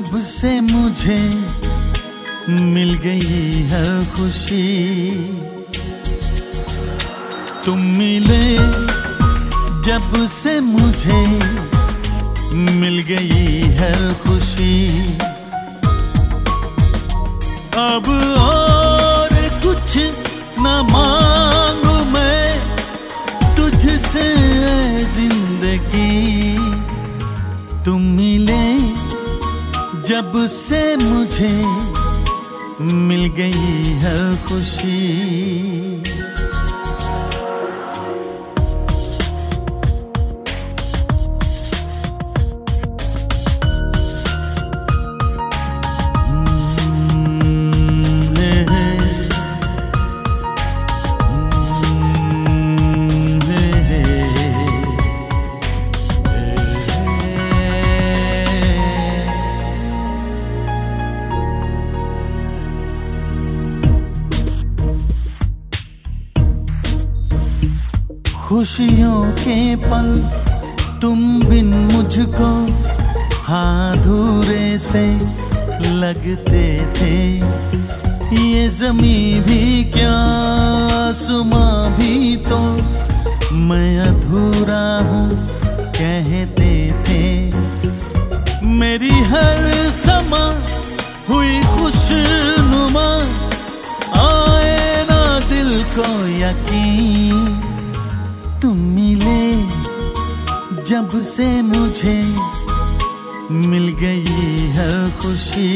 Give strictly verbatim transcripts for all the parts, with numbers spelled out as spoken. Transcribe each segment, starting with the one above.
जब से मुझे मिल गई हर खुशी, तुम मिले जब से मुझे मिल गई हर खुशी। अब और कुछ न मांगू मैं तुझसे जिंदगी, तुम मिले जब से मुझे मिल गई हर खुशी। खुशियों के पल तुम बिन मुझको अधूरे से लगते थे। ये ज़मीं भी क्या आसमां भी तो मैं अधूरा हूँ कहते थे। मेरी हर समा हुई खुशनुमा आए ना दिल को यकीन, तुम मिले जब से मुझे मिल गई हर खुशी।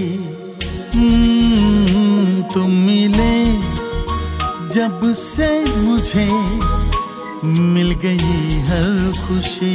तुम मिले जब से मुझे मिल गई हर खुशी।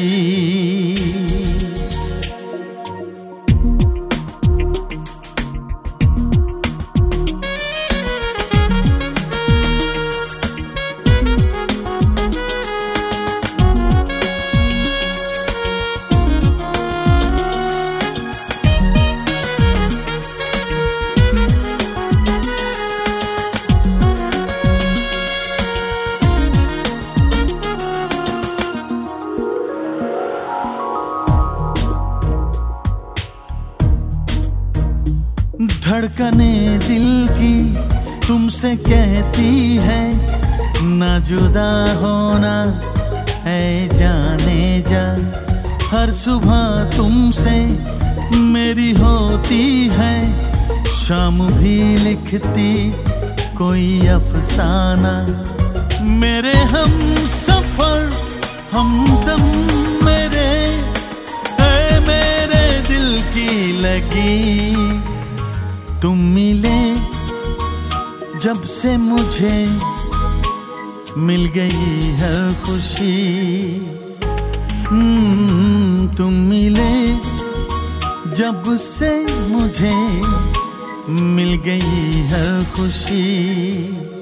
धड़कने दिल की तुमसे कहती है ना जुदा होना है जाने जा। हर सुबह तुमसे मेरी होती है, शाम भी लिखती कोई अफसाना। मेरे हम सफर हमदम मेरे है मेरे दिल की लगी, तुम मिले जब से मुझे मिल गई हर खुशी। तुम मिले जब से मुझे मिल गई हर खुशी।